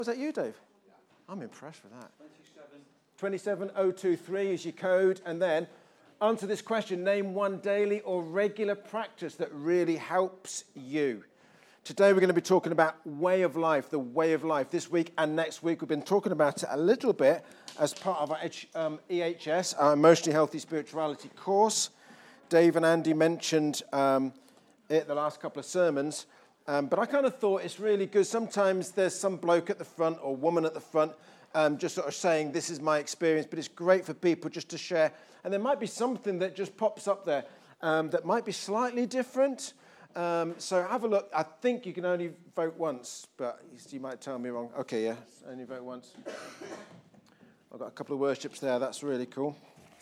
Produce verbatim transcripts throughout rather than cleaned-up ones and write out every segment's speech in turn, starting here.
Was that you, Dave? I'm impressed with that. twenty-seven oh two three is your code. And then answer this question. Name one daily or regular practice that really helps you. Today we're going to be talking about way of life, the way of life. This week and next week we've been talking about it a little bit as part of our um, E H S, our Emotionally Healthy Spirituality course. Dave and Andy mentioned um, it the last couple of sermons. Um, but I kind of thought it's really good. Sometimes there's some bloke at the front or woman at the front um, just sort of saying, this is my experience. But it's great for people just to share. And there might be something that just pops up there um, that might be slightly different. Um, so have a look. I think you can only vote once, but you might tell me wrong. Okay, yeah, only vote once. I've got a couple of worships there. That's really cool.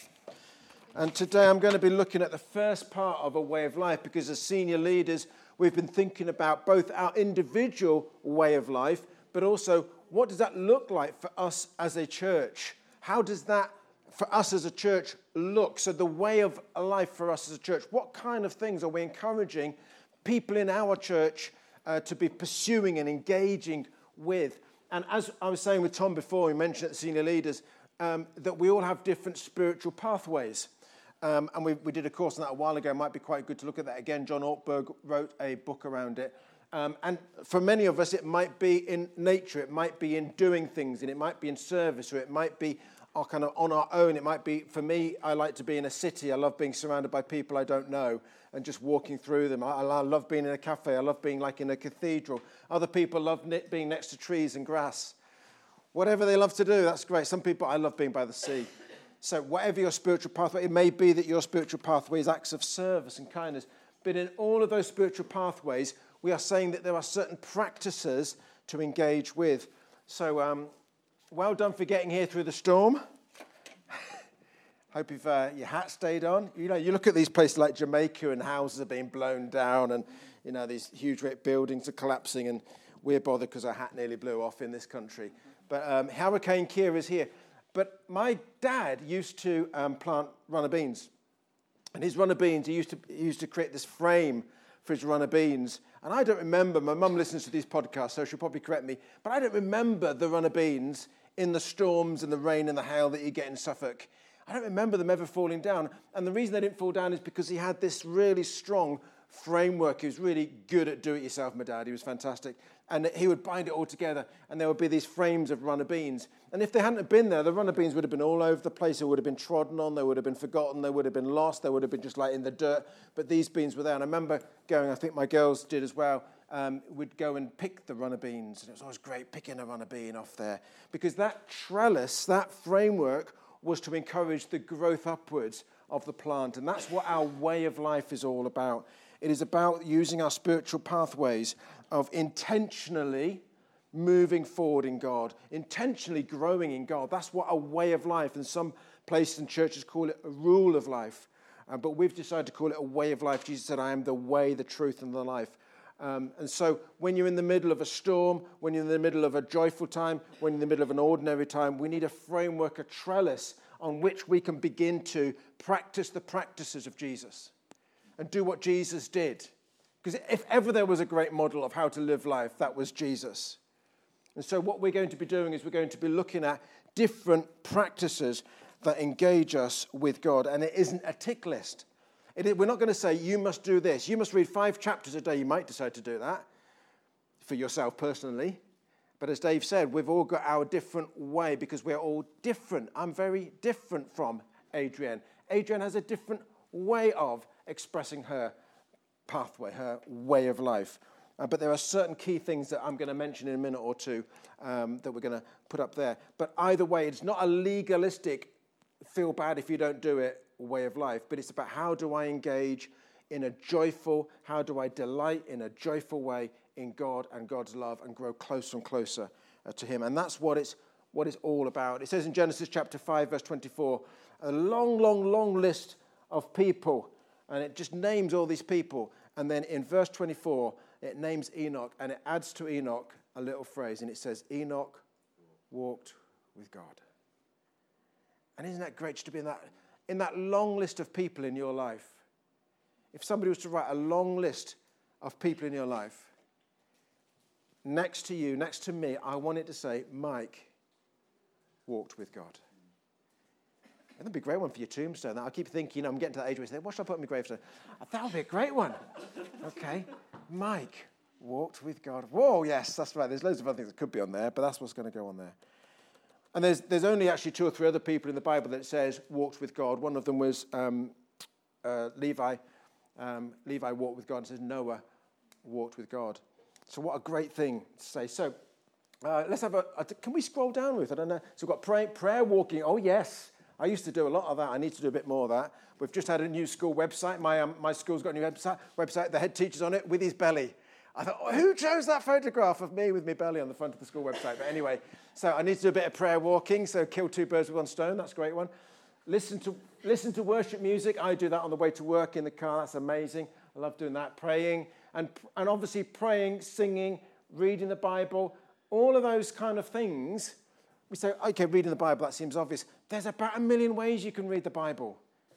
And today I'm going to be looking at the first part of a way of life, because as senior leaders, we've been thinking about both our individual way of life, but also what does that look like for us as a church? How does that, for us as a church, look? So the way of life for us as a church, what kind of things are we encouraging people in our church uh, to be pursuing and engaging with? And as I was saying with Tom before, we mentioned at the senior leaders, um, that we all have different spiritual pathways. Um, and we, we did a course on that a while ago. It might be quite good to look at that again. John Ortberg wrote a book around it. Um, and for many of us, it might be in nature. It might be in doing things, and it might be in service, or it might be our kind of on our own. It might be, for me, I like to be in a city. I love being surrounded by people I don't know and just walking through them. I, I love being in a cafe. I love being like in a cathedral. Other people love being next to trees and grass. Whatever they love to do, that's great. Some people, I love being by the sea. So whatever your spiritual pathway, it may be that your spiritual pathway is acts of service and kindness. But in all of those spiritual pathways, we are saying that there are certain practices to engage with. So um, well done for getting here through the storm. Hope you've, uh, your hat stayed on. You know, you look at these places like Jamaica and houses are being blown down and, you know, these huge great buildings are collapsing, and we're bothered because our hat nearly blew off in this country. But um, Hurricane Kira is here. But my dad used to um, plant runner beans. And his runner beans, he used to he used to create this frame for his runner beans. And I don't remember, my mum listens to these podcasts, so she'll probably correct me, but I don't remember the runner beans in the storms and the rain and the hail that you get in Suffolk. I don't remember them ever falling down. And the reason they didn't fall down is because he had this really strong framework. He was really good at do-it-yourself, my dad. He was fantastic. And he would bind it all together, and there would be these frames of runner beans. And if they hadn't have been there, the runner beans would have been all over the place. They would have been trodden on. They would have been forgotten. They would have been lost. They would have been just like in the dirt. But these beans were there. And I remember going, I think my girls did as well, um, we'd go and pick the runner beans. And it was always great picking a runner bean off there. Because that trellis, that framework, was to encourage the growth upwards of the plant. And that's what our way of life is all about. It is about using our spiritual pathways of intentionally moving forward in God, intentionally growing in God. That's what a way of life, and some places and churches call it a rule of life. Uh, but we've decided to call it a way of life. Jesus said, I am the way, the truth, and the life. Um, and so when you're in the middle of a storm, when you're in the middle of a joyful time, when you're in the middle of an ordinary time, we need a framework, a trellis on which we can begin to practice the practices of Jesus and do what Jesus did. Because if ever there was a great model of how to live life, that was Jesus. And so what we're going to be doing is we're going to be looking at different practices that engage us with God. And it isn't a tick list. It is, we're not going to say, you must do this. You must read five chapters a day. You might decide to do that for yourself personally. But as Dave said, we've all got our different way because we're all different. I'm very different from Adrienne. Adrienne has a different way of expressing her pathway, her way of life. Uh, but there are certain key things that I'm going to mention in a minute or two um, that we're going to put up there. But either way, it's not a legalistic, feel bad if you don't do it way of life, but it's about how do I engage in a joyful, how do I delight in a joyful way in God and God's love and grow closer and closer uh, to him. And that's what it's, what it's all about. It says in Genesis chapter five, verse twenty-four, a long, long, long list of people, and it just names all these people. And then in verse twenty-four, it names Enoch, and it adds to Enoch a little phrase, and it says, Enoch walked with God. And isn't that great just to be in that, in that long list of people in your life? If somebody was to write a long list of people in your life, next to you, next to me, I want it to say, Mike walked with God. And that'd be a great one for your tombstone. I keep thinking, I'm getting to that age where I say, what should I put on my gravestone? That would be a great one. Okay. Mike walked with God. Whoa, yes, that's right. There's loads of other things that could be on there, but that's what's going to go on there. And there's there's only actually two or three other people in the Bible that says walked with God. One of them was um, uh, Levi. Um, Levi walked with God, and says Noah walked with God. So what a great thing to say. So uh, let's have a, a, can we scroll down, Ruth? I don't know. So we've got pray, prayer walking. Oh, yes. I used to do a lot of that. I need to do a bit more of that. We've just had a new school website. My um, my school's got a new website. Website. The head teacher's on it with his belly. I thought, oh, who chose that photograph of me with my belly on the front of the school website? But anyway, so I need to do a bit of prayer walking. So kill two birds with one stone. That's a great one. Listen to listen to worship music. I do that on the way to work in the car. That's amazing. I love doing that. Praying and and obviously praying, singing, reading the Bible, all of those kind of things. We say, okay, reading the Bible, that seems obvious. There's about a million ways you can read the Bible.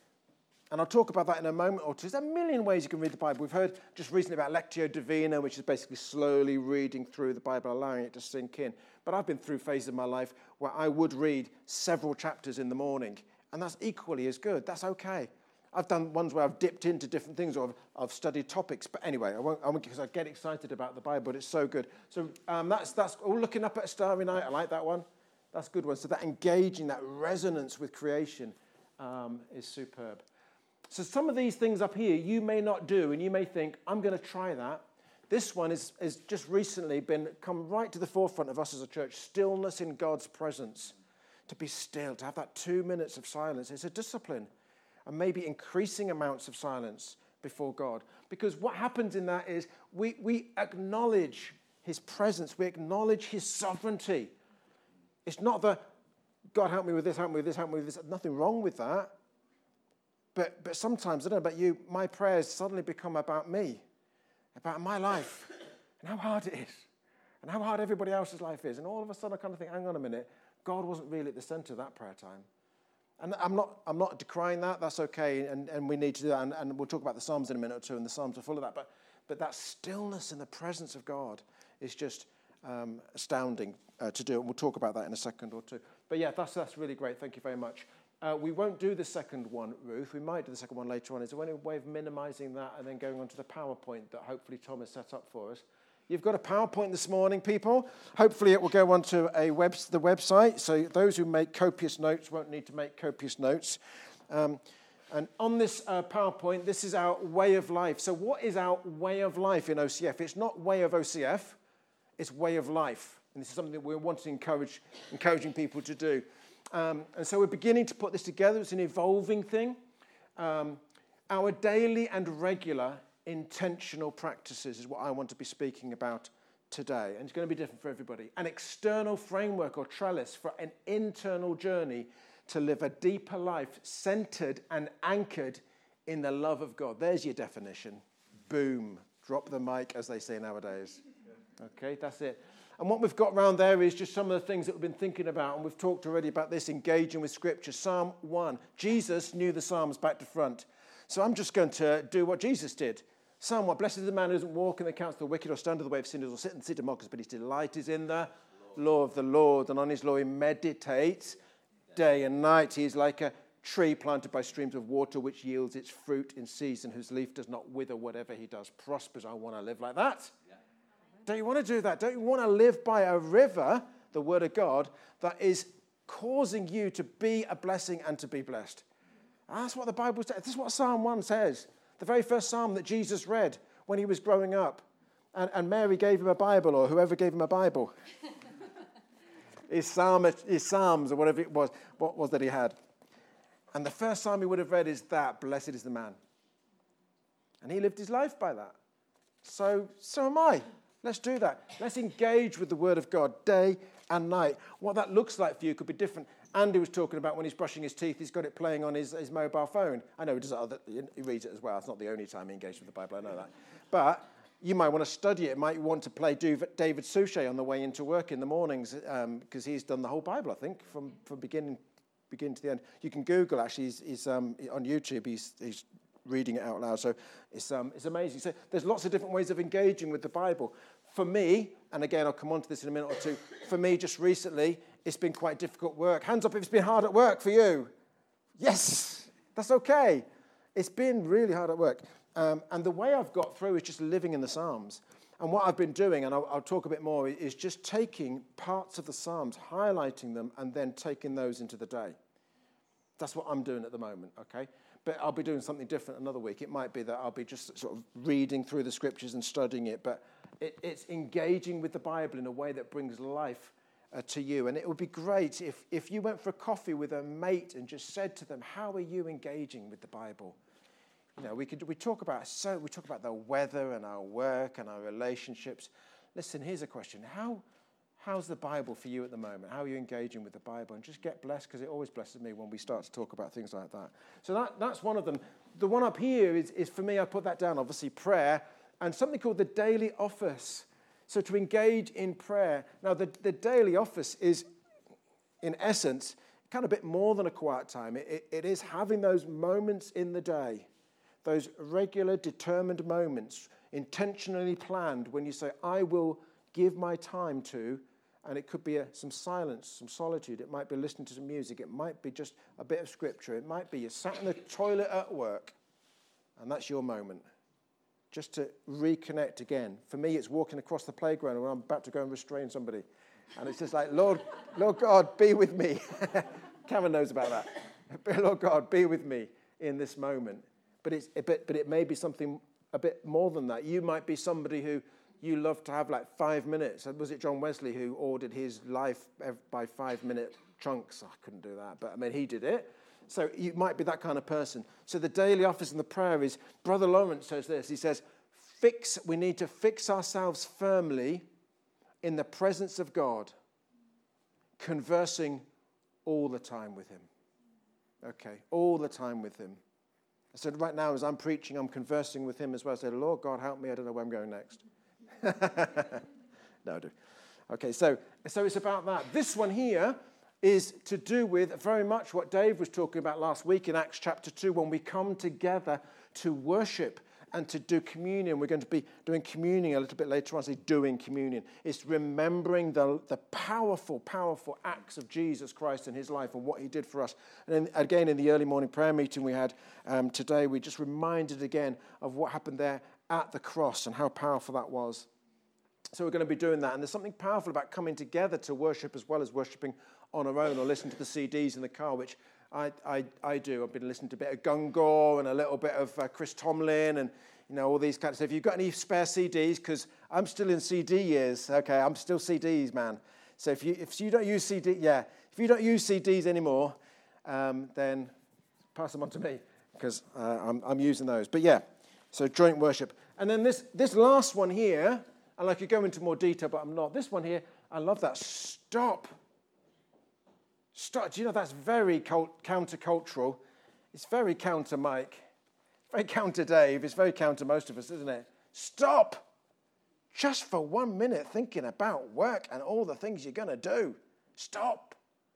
And I'll talk about that in a moment or two. There's a million ways you can read the Bible. We've heard just recently about Lectio Divina, which is basically slowly reading through the Bible, allowing it to sink in. But I've been through phases of my life where I would read several chapters in the morning, and that's equally as good. That's okay. I've done ones where I've dipped into different things or I've, I've studied topics. But anyway, I won't, I won't because I get excited about the Bible, but it's so good. So um, that's, that's all looking up at a starry night. I like that one. That's a good one. So that engaging, that resonance with creation um, is superb. So some of these things up here you may not do, and you may think, I'm going to try that. This one is has just recently been come right to the forefront of us as a church, stillness in God's presence. To be still, to have that two minutes of silence. It's a discipline, and maybe increasing amounts of silence before God. Because what happens in that is we, we acknowledge his presence. We acknowledge his sovereignty. It's not the, God help me with this, help me with this, help me with this. Nothing wrong with that. But but sometimes, I don't know about you, my prayers suddenly become about me, about my life, and how hard it is, and how hard everybody else's life is. And all of a sudden I kind of think, hang on a minute, God wasn't really at the center of that prayer time. And I'm not I'm not decrying that, that's okay, and, and we need to do that, and, and we'll talk about the Psalms in a minute or two, and the Psalms are full of that. But but that stillness in the presence of God is just um, astounding uh, to do, and we'll talk about that in a second or two. But yeah, that's that's really great. Thank you very much. Uh, we won't do the second one, Ruth. We might do the second one later on. Is there any way of minimizing that and then going on to the PowerPoint that hopefully Tom has set up for us? You've got a PowerPoint this morning, people. Hopefully it will go onto a web, the website, so those who make copious notes won't need to make copious notes. Um, and on this uh, PowerPoint, this is our way of life. So what is our way of life in O C F? It's not way of O C F. It's way of life. And this is something that we're wanting to encourage, encouraging people to do. Um, and so we're beginning to put this together. It's an evolving thing. Um, our daily and regular intentional practices is what I want to be speaking about today. And it's going to be different for everybody. An external framework or trellis for an internal journey to live a deeper life centered and anchored in the love of God. There's your definition. Boom. Drop the mic, as they say nowadays. Okay, that's it. And what we've got around there is just some of the things that we've been thinking about, and we've talked already about this, engaging with Scripture. Psalm one. Jesus knew the Psalms back to front. So I'm just going to do what Jesus did. Psalm one. Blessed is the man who doesn't walk in the counsel of the wicked or stand in the way of sinners or sit in the seat of mockers, but his delight is in the law of the Lord, and on his law he meditates day and night. He is like a tree planted by streams of water, which yields its fruit in season, whose leaf does not wither. Whatever he does prospers. I want to live like that. Don't you want to do that? Don't you want to live by a river, the word of God, that is causing you to be a blessing and to be blessed? And that's what the Bible says. This is what Psalm one says. The very first psalm that Jesus read when he was growing up. And, and Mary gave him a Bible, or whoever gave him a Bible. his, psalm, his Psalms, or whatever it was, what was that he had. And the first psalm he would have read is that, blessed is the man. And he lived his life by that. So, so am I. Let's do that. Let's engage with the Word of God day and night. What that looks like for you could be different. Andy was talking about when he's brushing his teeth, he's got it playing on his, his mobile phone. I know he does other, he reads it as well. It's not the only time he engages with the Bible, I know that. But you might want to study it. You might want to play David Suchet on the way into work in the mornings, because um, he's done the whole Bible, I think, from, from beginning, beginning to the end. You can Google, actually, he's, he's um, on YouTube, he's, he's reading it out loud. So it's um, it's amazing. So there's lots of different ways of engaging with the Bible. For me, and again, I'll come on to this in a minute or two, for me just recently, it's been quite difficult work. Hands up if it's been hard at work for you. Yes, that's okay. It's been really hard at work. Um, and the way I've got through is just living in the Psalms. And what I've been doing, and I'll, I'll talk a bit more, is just taking parts of the Psalms, highlighting them, and then taking those into the day. That's what I'm doing at the moment, okay? But I'll be doing something different another week. It might be that I'll be just sort of reading through the scriptures and studying it, but it, it's engaging with the Bible in a way that brings life uh, to you. And it would be great if, if you went for a coffee with a mate and just said to them, how are you engaging with the Bible? You know, we could we talk about so we talk about the weather and our work and our relationships. Listen, here's a question: How how's the Bible for you at the moment? How are you engaging with the Bible? And just get blessed, because it always blesses me when we start to talk about things like that. So that that's one of them. The one up here is is for me. I put that down. Obviously, prayer and something called the daily office. So to engage in prayer. Now, the the daily office is, in essence, kind of a bit more than a quiet time. It it, it is having those moments in the day. Those regular, determined moments, intentionally planned, when you say, I will give my time to, and it could be a, some silence, some solitude. It might be listening to some music. It might be just a bit of scripture. It might be you sat in the toilet at work, and that's your moment. Just to reconnect again. For me, it's walking across the playground when I'm about to go and restrain somebody. And it's just like, Lord, Lord God, be with me. Karen knows about that. Lord God, be with me in this moment. But it's a bit, but it may be something a bit more than that. You might be somebody who you love to have like five minutes. Was it John Wesley who ordered his life by five-minute chunks? I couldn't do that, but I mean, he did it. So you might be that kind of person. So the daily office and the prayer is, Brother Lawrence says this. He says, "Fix. We need to fix ourselves firmly in the presence of God, conversing all the time with Him." Okay, all the time with Him. I said, right now, as I'm preaching, I'm conversing with Him as well. I said, Lord God, help me. I don't know where I'm going next. No, I do. Okay, so, so it's about that. This one here is to do with very much what Dave was talking about last week in Acts chapter two, when we come together to worship and to do communion. We're going to be doing communion a little bit later on. I say doing communion. It's remembering the, the powerful, powerful acts of Jesus Christ in His life and what He did for us. And then again, in the early morning prayer meeting we had um, today, we just reminded again of what happened there at the cross and how powerful that was. So we're going to be doing that. And there's something powerful about coming together to worship as well as worshiping on our own or listening to the C Ds in the car, which I, I, I do. I've been listening to a bit of Gungor and a little bit of uh, Chris Tomlin and, you know, all these kinds of stuff. If you've got any spare C Ds, because I'm still in C D years, okay, I'm still C Ds, man. So if you if you don't use C D, yeah, if you don't use C Ds anymore, um, then pass them on to me, because uh, I'm, I'm using those. But yeah, so joint worship. And then this, this last one here, and I could go into more detail, but I'm not. This one here, I love that. Stop. Stop. Do you know that's very cult- countercultural? It's very counter Mike. Very counter Dave. It's very counter most of us, isn't it? Stop. Just for one minute thinking about work and all the things you're going to do. Stop.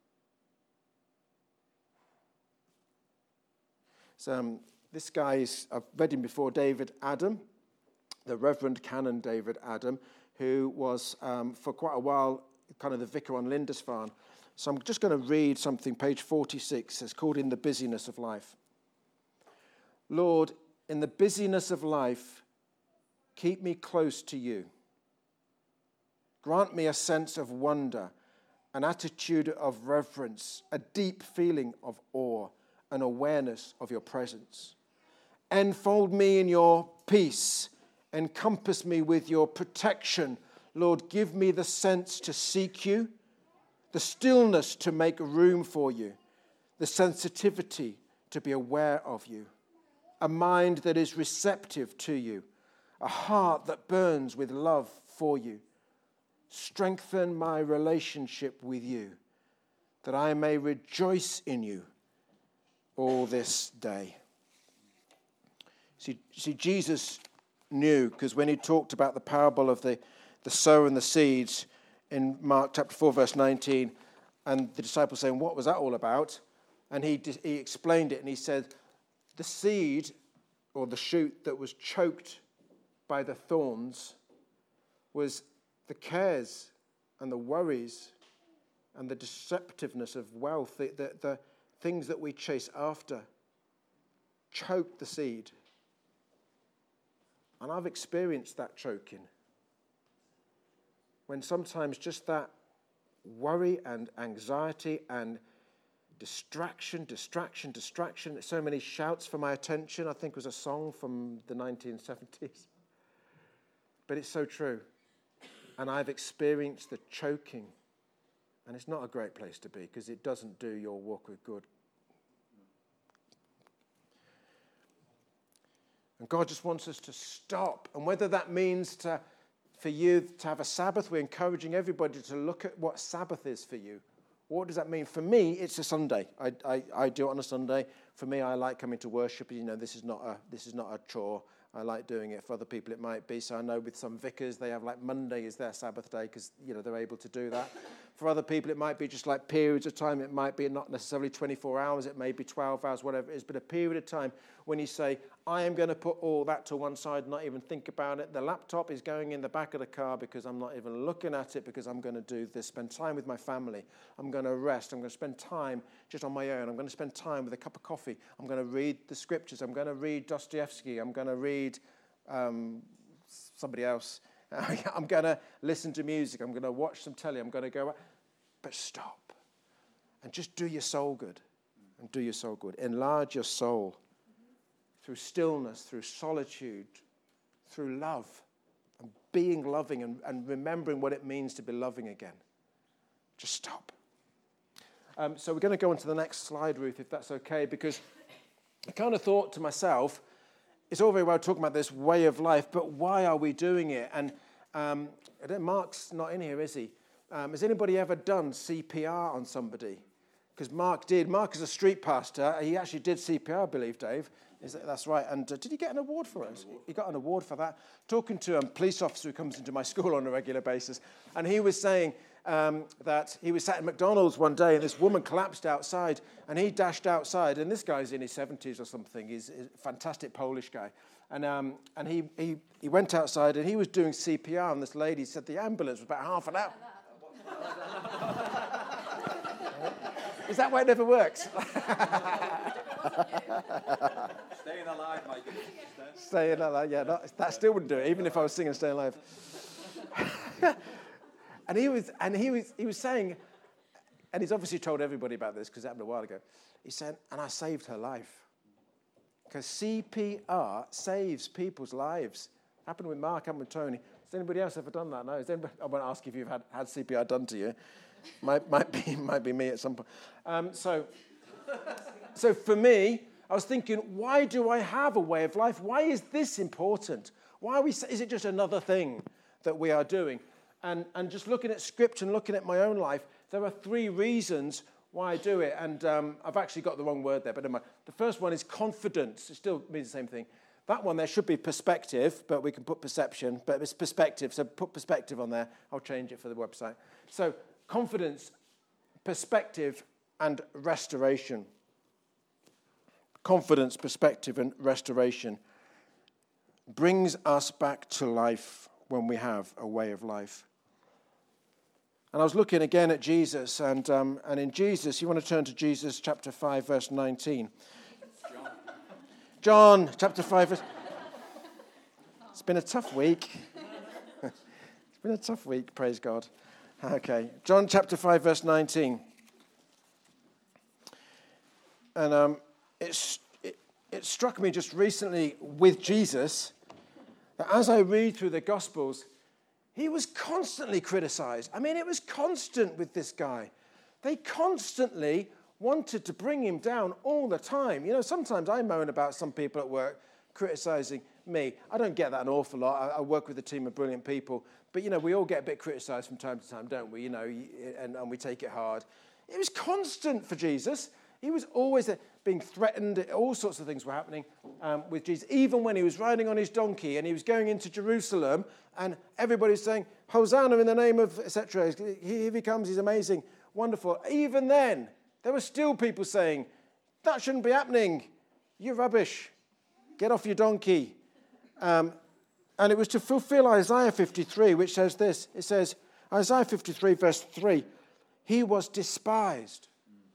So um, this guy is, I've read him before, David Adam, the Reverend Canon David Adam, who was um, for quite a while kind of the vicar on Lindisfarne. So I'm just going to read something, page forty-six. It's called In the Busyness of Life. Lord, in the busyness of life, keep me close to you. Grant me a sense of wonder, an attitude of reverence, a deep feeling of awe, an awareness of your presence. Enfold me in your peace. Encompass me with your protection. Lord, give me the sense to seek you, the stillness to make room for you, the sensitivity to be aware of you, a mind that is receptive to you, a heart that burns with love for you. Strengthen my relationship with you, that I may rejoice in you all this day. See, see Jesus knew, because when he talked about the parable of the, the sower and the seeds, in Mark chapter four, verse nineteen, and the disciples saying, what was that all about? And he, he explained it, and he said, the seed, or the shoot that was choked by the thorns, was the cares and the worries and the deceptiveness of wealth, the, the, the things that we chase after, choke the seed. And I've experienced that choking. When sometimes just that worry and anxiety and distraction, distraction, distraction, so many shouts for my attention, I think was a song from the nineteen seventies. But it's so true. And I've experienced the choking. And it's not a great place to be because it doesn't do your walk with God. And God just wants us to stop. And whether that means to, for you to have a Sabbath, we're encouraging everybody to look at what Sabbath is for you. What does that mean? For me, it's a Sunday. I, I, I do it on a Sunday. For me, I like coming to worship. You know, this is not a this is not a chore. I like doing it. For other people, it might be. So I know with some vicars, they have like Monday is their Sabbath day because, you know, they're able to do that. For other people, it might be just like periods of time. It might be not necessarily twenty-four hours. It may be twelve hours, whatever it is. But a period of time when you say, I am going to put all that to one side, not even think about it. The laptop is going in the back of the car because I'm not even looking at it because I'm going to do this, spend time with my family. I'm going to rest. I'm going to spend time just on my own. I'm going to spend time with a cup of coffee. I'm going to read the scriptures. I'm going to read Dostoevsky. I'm going to read um, somebody else. I'm going to listen to music. I'm going to watch some telly. I'm going to go out. But stop and just do your soul good. And do your soul good. Enlarge your soul through stillness, through solitude, through love, and being loving and, and remembering what it means to be loving again. Just stop. Um, so we're going to go on to the next slide, Ruth, if that's okay, because I kind of thought to myself, it's all very well talking about this way of life, but why are we doing it? And um, I don't, Mark's not in here, is he? Um, has anybody ever done C P R on somebody? Because Mark did. Mark is a street pastor. He actually did C P R, I believe, Dave. Is that, that's right. And uh, did he get an award for us? He got an award for that. Talking to a um, police officer who comes into my school on a regular basis. And he was saying um, that he was sat at McDonald's one day and this woman collapsed outside and he dashed outside. And this guy's in his seventies or something. He's a fantastic Polish guy. And um, and he, he, he went outside and he was doing C P R. And this lady said the ambulance was about half an hour. Is that why it never works? Staying alive, Mike. Staying alive, yeah. Not, that still wouldn't do it, even if I was singing "Stay Alive." and he was, and he was, he was saying, and he's obviously told everybody about this because it happened a while ago. He said, and I saved her life because C P R saves people's lives. Happened with Mark, happened with Tony. Has anybody else ever done that? No. Has anybody, I won't ask if you've had, had C P R done to you. might might be might be me at some point. Um, so, so for me, I was thinking, why do I have a way of life? Why is this important? Why are we? Is it just another thing that we are doing? And and just looking at script and looking at my own life, there are three reasons why I do it. And um, I've actually got the wrong word there, but never mind. The first one is confidence. It still means the same thing. That one, there should be perspective, but we can put perception. But it's perspective, so put perspective on there. I'll change it for the website. So confidence, perspective, and restoration. Confidence, perspective, and restoration brings us back to life when we have a way of life. And I was looking again at Jesus, and um, and in Jesus, you want to turn to Jesus chapter five, verse nineteen. John, chapter five. Verse... It's been a tough week. It's been a tough week, praise God. Okay, John chapter five, verse nineteen. And um, it, it, it struck me just recently with Jesus that as I read through the Gospels, he was constantly criticized. I mean, it was constant with this guy. They constantly wanted to bring him down all the time. You know, sometimes I moan about some people at work criticizing me. I don't get that an awful lot. I, I work with a team of brilliant people. But, you know, we all get a bit criticized from time to time, don't we? You know, and, and we take it hard. It was constant for Jesus. He was always being threatened. All sorts of things were happening um, with Jesus. Even when he was riding on his donkey and he was going into Jerusalem and everybody was saying, Hosanna in the name of, et cetera. Here he comes, he's amazing, wonderful. Even then, there were still people saying, that shouldn't be happening. You're rubbish. Get off your donkey. Um, And it was to fulfill Isaiah fifty-three, which says this. It says, Isaiah fifty-three, verse three, he was despised.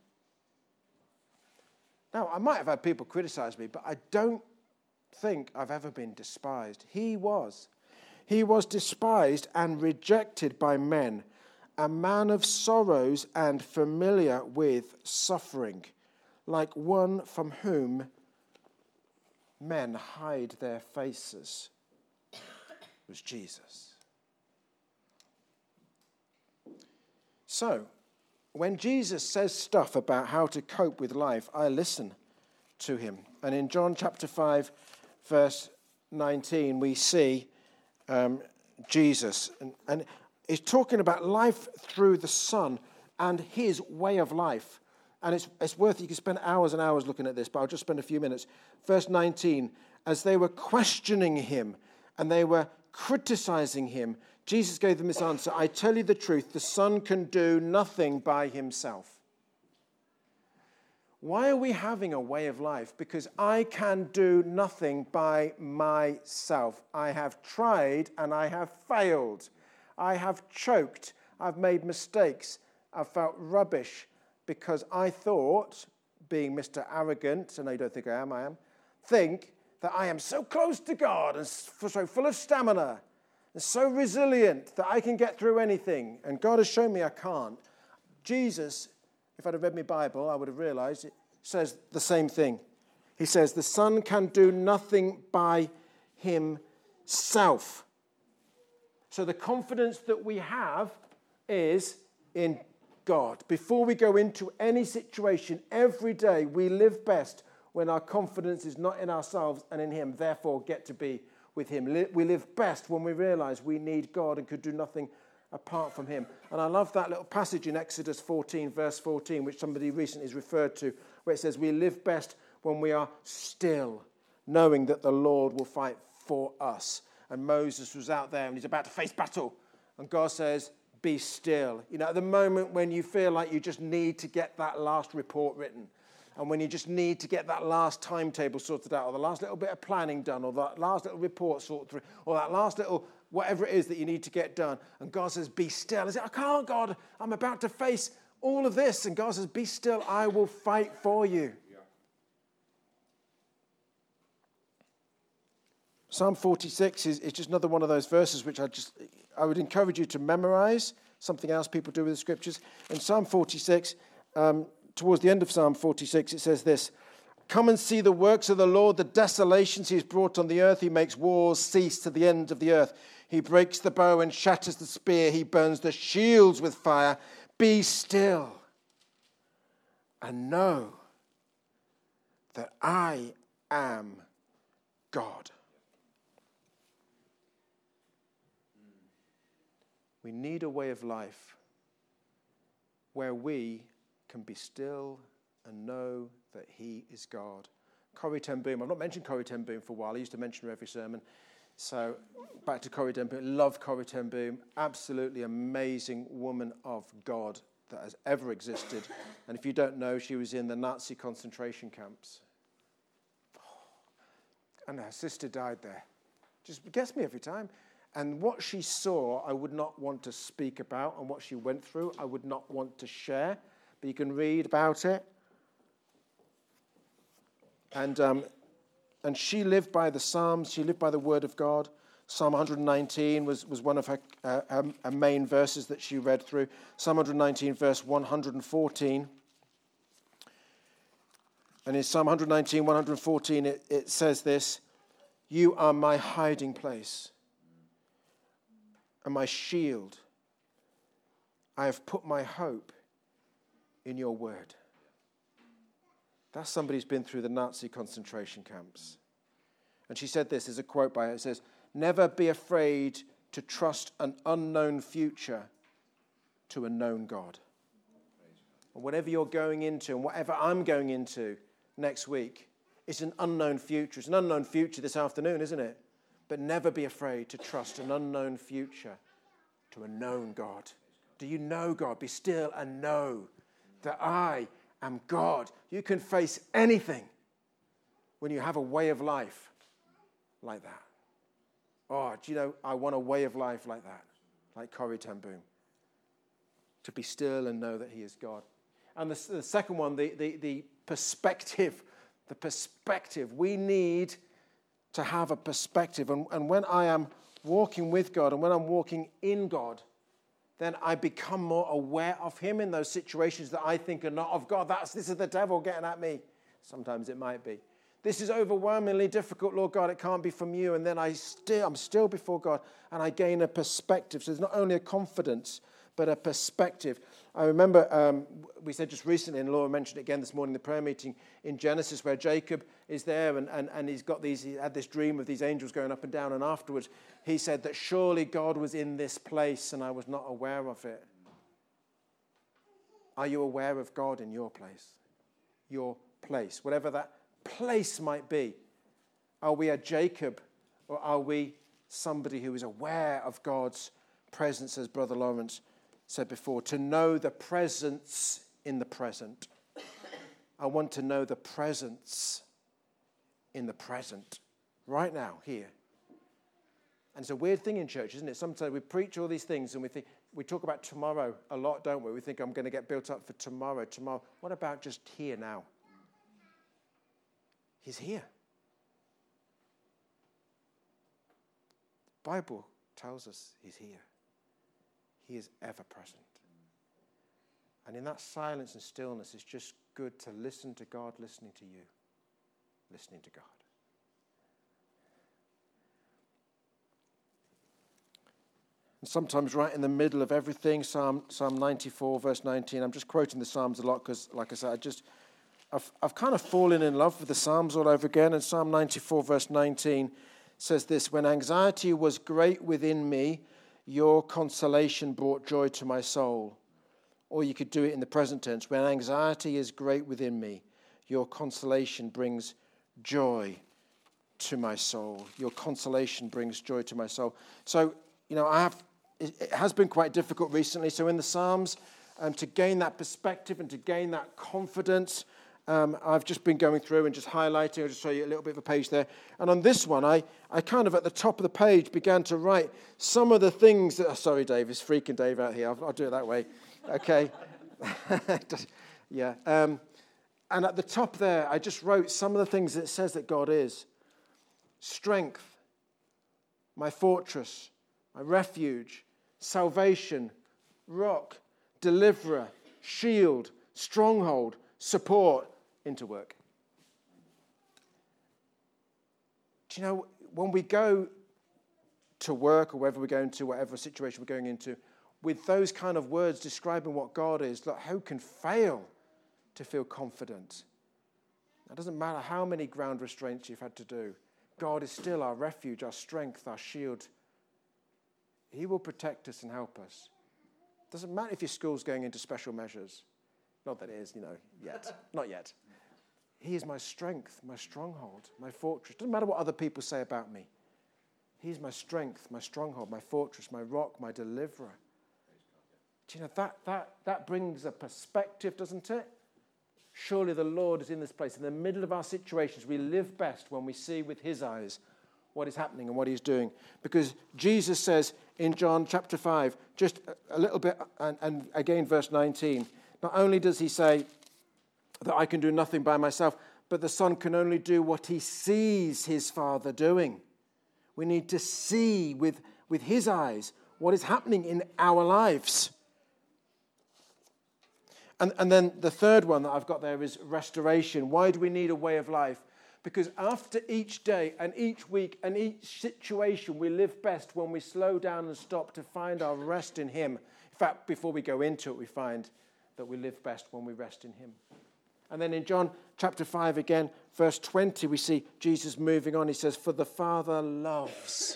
Now, I might have had people criticize me, but I don't think I've ever been despised. He was. He was despised and rejected by men, a man of sorrows and familiar with suffering, like one from whom men hide their faces. It was Jesus. So, when Jesus says stuff about how to cope with life, I listen to him. And in John chapter five, verse nineteen, we see um, Jesus. And, and he's talking about life through the Son and his way of life. And it's, it's worth, you can spend hours and hours looking at this, but I'll just spend a few minutes. Verse nineteen, as they were questioning him and they were criticizing him, Jesus gave them this answer, I tell you the truth, the Son can do nothing by himself. Why are we having a way of life? Because I can do nothing by myself. I have tried and I have failed. I have choked. I've made mistakes. I've felt rubbish because I thought, being Mister Arrogant, I know you don't think I am, I am, think that I am so close to God and so full of stamina and so resilient that I can get through anything. And God has shown me I can't. Jesus, if I'd have read my Bible, I would have realized it says the same thing. He says, the Son can do nothing by himself. So the confidence that we have is in God. Before we go into any situation, every day we live best when our confidence is not in ourselves and in him, therefore get to be with him. We live best when we realize we need God and could do nothing apart from him. And I love that little passage in Exodus fourteen, verse fourteen, which somebody recently has referred to, where it says, we live best when we are still, knowing that the Lord will fight for us. And Moses was out there and he's about to face battle. And God says, be still. You know, at the moment when you feel like you just need to get that last report written, and when you just need to get that last timetable sorted out, or the last little bit of planning done, or that last little report sorted through, or that last little whatever it is that you need to get done. And God says, be still. I say, I can't, God. I'm about to face all of this. And God says, be still. I will fight for you. Yeah. Psalm forty-six is, is just another one of those verses which I just, I would encourage you to memorize. Something else people do with the scriptures. In Psalm forty-six, um, towards the end of Psalm forty-six, it says this, come and see the works of the Lord, the desolations he has brought on the earth. He makes wars cease to the end of the earth. He breaks the bow and shatters the spear. He burns the shields with fire. Be still and know that I am God. We need a way of life where we can be still and know that he is God. Corrie ten Boom. I've not mentioned Corrie ten Boom for a while. I used to mention her every sermon. So back to Corrie ten Boom. Love Corrie ten Boom. Absolutely amazing woman of God that has ever existed. And if you don't know, she was in the Nazi concentration camps. And her sister died there. Just gets me every time. And what she saw, I would not want to speak about. And what she went through, I would not want to share. But you can read about it. And um, and she lived by the Psalms. She lived by the Word of God. Psalm one nineteen was, was one of her, uh, her, her main verses that she read through. Psalm one nineteen, verse one fourteen. And in Psalm one nineteen, one fourteen, it, it says this, you are my hiding place and my shield. I have put my hope in your word. That's somebody who's been through the Nazi concentration camps. And she said this, there's a quote by her, it says, never be afraid to trust an unknown future to a known God. And whatever you're going into and whatever I'm going into next week, it's an unknown future. It's an unknown future this afternoon, isn't it? But never be afraid to trust an unknown future to a known God. Do you know God? Be still and know that I am God. You can face anything when you have a way of life like that. Oh, do you know, I want a way of life like that, like Corrie ten Boom. To be still and know that he is God. And the, the second one, the, the, the perspective, the perspective. We need to have a perspective. And, and when I am walking with God and when I'm walking in God, then I become more aware of him in those situations that I think are not of God. That's, this is the devil getting at me. Sometimes it might be. This is overwhelmingly difficult, Lord God. It can't be from you. And then I still, I'm still before God, and I gain a perspective. So there's not only a confidence, but a perspective. I remember um, we said just recently, and Laura mentioned it again this morning in the prayer meeting in Genesis, where Jacob is there, and, and, and he's got these. He had this dream of these angels going up and down, and afterwards he said that surely God was in this place, and I was not aware of it. Are you aware of God in your place? Your place, whatever that place might be. Are we a Jacob, or are we somebody who is aware of God's presence, as Brother Lawrence said before, to know the presence in the present? I want to know the presence in the present, right now, here. And it's a weird thing in church, isn't it? Sometimes we preach all these things and we think, we talk about tomorrow a lot, don't we? We think I'm going to get built up for tomorrow, tomorrow. What about just here now? He's here. The Bible tells us he's here. He is ever present. And in that silence and stillness, it's just good to listen to God, listening to you, listening to God. And sometimes right in the middle of everything, Psalm Psalm ninety-four, verse nineteen, I'm just quoting the Psalms a lot because, like I said, I just, I've, I've kind of fallen in love with the Psalms all over again. And Psalm ninety-four, verse nineteen says this: when anxiety was great within me, your consolation brought joy to my soul. Or you could do it in the present tense. When anxiety is great within me, your consolation brings joy to my soul. Your consolation brings joy to my soul. So, you know, I have, it has been quite difficult recently. So in the Psalms, um, to gain that perspective and to gain that confidence, um, I've just been going through and just highlighting. I'll just show you a little bit of a page there. And on this one, I, I kind of at the top of the page began to write some of the things that, oh, sorry, Dave, it's freaking Dave out here. I'll, I'll do it that way. Okay. yeah. Um, and at the top there, I just wrote some of the things that it says that God is. Strength, my fortress, my refuge, salvation, rock, deliverer, shield, stronghold, support, into work. Do you know, when we go to work or wherever we're going to, whatever situation we're going into, with those kind of words describing what God is, like, who can fail to feel confident? It doesn't matter how many ground restraints you've had to do. God is still our refuge, our strength, our shield. He will protect us and help us. It doesn't matter if your school's going into special measures. Not that it is, you know, yet. Not yet. He is my strength, my stronghold, my fortress. Doesn't matter what other people say about me. He's my strength, my stronghold, my fortress, my rock, my deliverer. Do you know, that, that, that brings a perspective, doesn't it? Surely the Lord is in this place. In the middle of our situations, we live best when we see with his eyes what is happening and what he's doing. Because Jesus says in John chapter five, just a little bit, and, and again verse nineteen, not only does he say that I can do nothing by myself, but the Son can only do what he sees his Father doing. We need to see with, with his eyes what is happening in our lives. And, and then the third one that I've got there is restoration. Why do we need a way of life? Because after each day and each week and each situation, we live best when we slow down and stop to find our rest in him. In fact, before we go into it, we find that we live best when we rest in him. And then in John chapter five again, verse twenty, we see Jesus moving on. He says, for the Father loves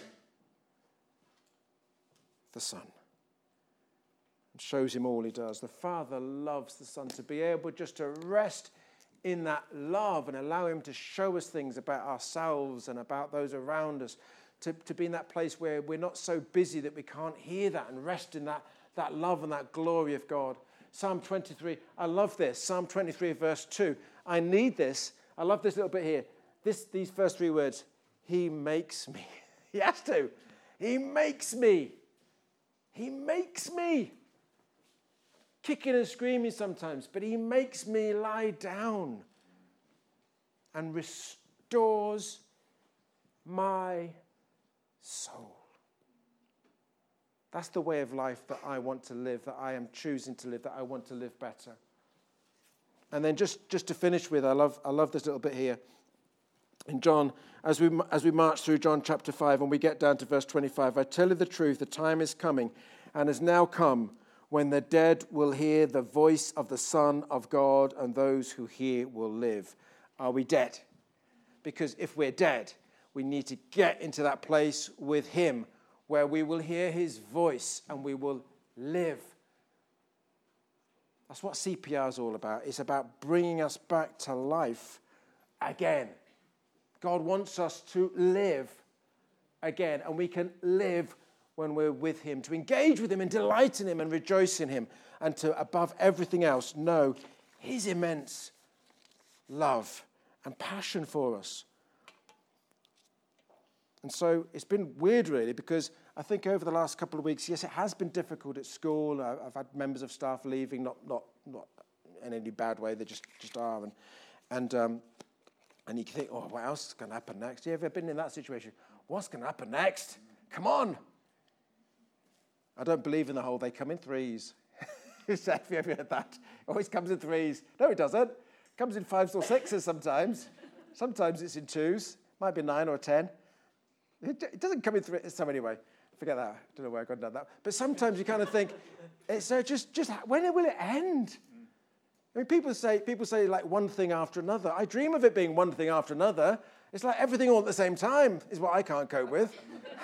the Son. And shows him all he does. The Father loves the Son. To be able just to rest in that love and allow him to show us things about ourselves and about those around us. To, to be in that place where we're not so busy that we can't hear that and rest in that, that love and that glory of God. Psalm twenty-three, I love this. Psalm twenty-three, verse two. I need this. I love this little bit here. This, these first three words. He makes me. He has to. He makes me. He makes me. Kicking and screaming sometimes, but he makes me lie down and restores my soul. That's the way of life that I want to live, that I am choosing to live, that I want to live better. And then just, just to finish with, I love I love this little bit here. In John, as we as we march through John chapter five and we get down to verse twenty-five, I tell you the truth, the time is coming and has now come when the dead will hear the voice of the Son of God, and those who hear will live. Are we dead? Because if we're dead, we need to get into that place with him where we will hear his voice and we will live. That's what C P R is all about. It's about bringing us back to life again. God wants us to live again, and we can live when we're with him, to engage with him and delight in him and rejoice in him, and to, above everything else, know his immense love and passion for us. And so it's been weird, really, because I think over the last couple of weeks, yes, it has been difficult at school. I've had members of staff leaving, not not not in any bad way. They just, just are. And and um, and you can think, oh, what else is going to happen next? Have you ever been in that situation? What's going to happen next? Come on. I don't believe in the whole they come in threes. Have you ever heard that? It always comes in threes. No, it doesn't. It comes in fives or sixes sometimes. Sometimes it's in twos. Might be nine or ten. It doesn't come in three. So anyway, forget that. I don't know where I got done that. But sometimes you kind of think, it's so just, just when will it end? I mean, people say, people say like one thing after another. I dream of it being one thing after another. It's like everything all at the same time is what I can't cope with.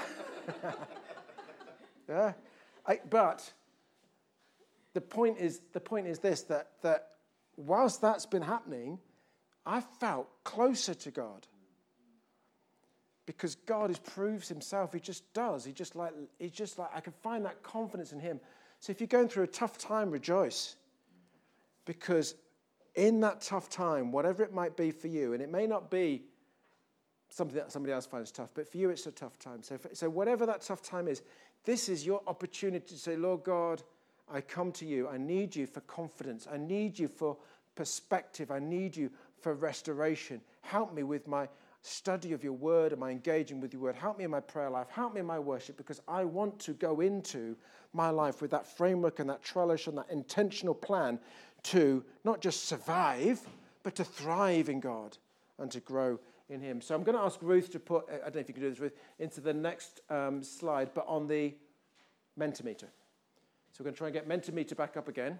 Yeah. I, but the point is, the point is this, that, that whilst that's been happening, I felt closer to God. Because God is, proves himself. He just does. He just like, he just like, I can find that confidence in him. So if you're going through a tough time, rejoice. Because in that tough time, whatever it might be for you, and it may not be something that somebody else finds tough, but for you it's a tough time. So, so whatever that tough time is, this is your opportunity to say, Lord God, I come to you. I need you for confidence. I need you for perspective. I need you for restoration. Help me with my study of your word and my engaging with your word. Help me in my prayer life. Help me in my worship, because I want to go into my life with that framework and that trellis and that intentional plan to not just survive, but to thrive in God and to grow in him. So I'm going to ask Ruth to put, I don't know if you can do this, Ruth, into the next um, slide, but on the Mentimeter. So we're going to try and get Mentimeter back up again.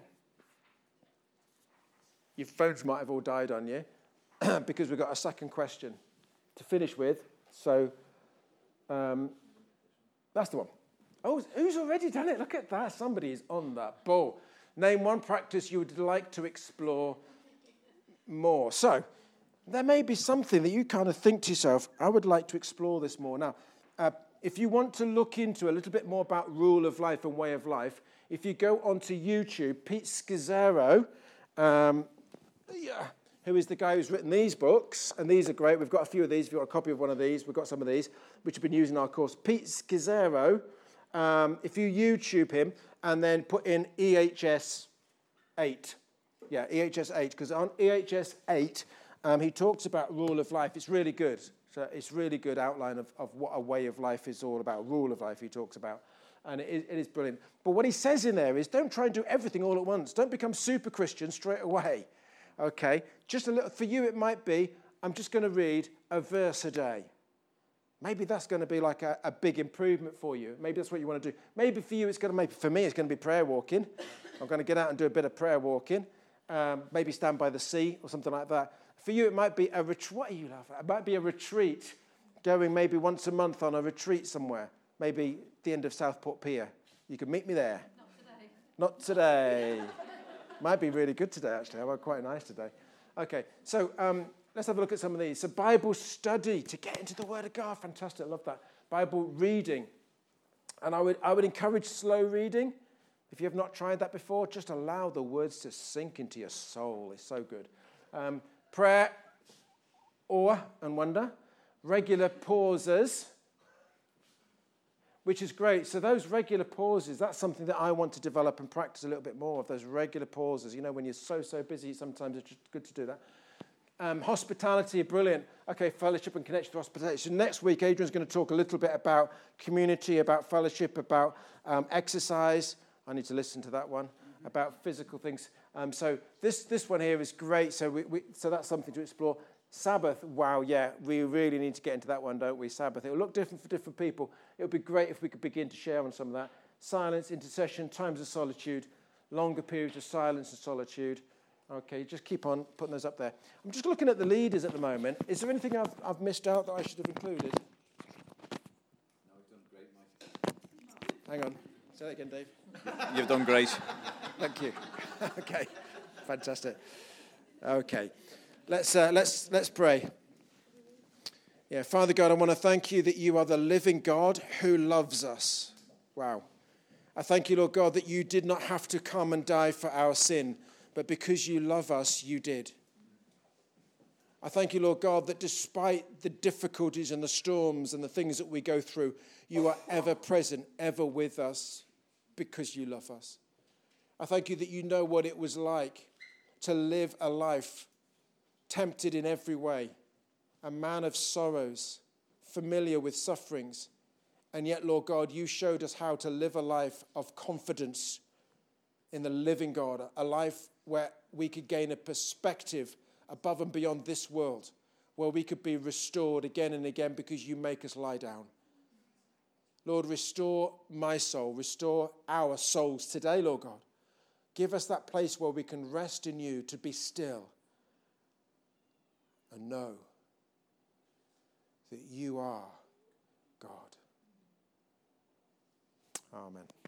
Your phones might have all died on you because we've got a second question to finish with. So um, that's the one. Oh, who's already done it? Look at that. Somebody is on that ball. Name one practice you would like to explore more. So there may be something that you kind of think to yourself, I would like to explore this more. Now, uh, if you want to look into a little bit more about rule of life and way of life, if you go onto YouTube, Pete Scazzero, um, yeah, who is the guy who's written these books, and these are great. We've got a few of these. If you've got a copy of one of these, we've got some of these, which have been used in our course. Pete Scazzero, um, if you YouTube him and then put in E H S eight. Yeah, E H S eight, because on E H S eight, um, he talks about rule of life. It's really good. So it's really good outline of, of what a way of life is all about, rule of life he talks about. And it is, it is brilliant. But what he says in there is don't try and do everything all at once. Don't become super Christian straight away. Okay? Just a little, for you it might be, I'm just going to read a verse a day. Maybe that's going to be like a, a big improvement for you. Maybe that's what you want to do. Maybe for you it's going to, maybe for me it's going to be prayer walking. I'm going to get out and do a bit of prayer walking. Um, maybe stand by the sea or something like that. For you, it might be a retreat. What are you laughing at? It might be a retreat, going maybe once a month on a retreat somewhere. Maybe the end of Southport Pier. You can meet me there. Not today. Not today. Might be really good today, actually. I was quite nice today. Okay, so um, let's have a look at some of these. So Bible study, to get into the Word of God. Fantastic, I love that. Bible reading. And I would, I would encourage slow reading. If you have not tried that before, just allow the words to sink into your soul. It's so good. Um, Prayer, awe and wonder, regular pauses, which is great. So those regular pauses, that's something that I want to develop and practice a little bit more of, those regular pauses. You know, when you're so, so busy, sometimes it's just good to do that. Um, hospitality, brilliant. Okay, fellowship and connection to hospitality. So next week, Adrian's going to talk a little bit about community, about fellowship, about um, exercise. I need to listen to that one, mm-hmm. about physical things. Um, so this this one here is great. So we, we so that's something to explore. Sabbath, wow, yeah, we really need to get into that one, don't we? Sabbath. It will look different for different people. It would be great if we could begin to share on some of that. Silence, intercession, times of solitude, longer periods of silence and solitude. Okay, just keep on putting those up there. I'm just looking at the leaders at the moment. Is there anything I've, I've missed out that I should have included? No, you've done great, Mike. Hang on. Say that again, Dave. You've done great. Thank you. Okay, fantastic. Okay, let's uh, let's let's pray. Yeah, Father God, I want to thank you that you are the living God who loves us. Wow. I thank you, Lord God, that you did not have to come and die for our sin, but because you love us, you did. I thank you, Lord God, that despite the difficulties and the storms and the things that we go through, you are ever present, ever with us, because you love us. I thank you that you know what it was like to live a life tempted in every way, a man of sorrows, familiar with sufferings, and yet, Lord God, you showed us how to live a life of confidence in the living God, a life where we could gain a perspective above and beyond this world, where we could be restored again and again because you make us lie down. Lord, restore my soul, restore our souls today, Lord God. Give us that place where we can rest in you, to be still and know that you are God. Amen.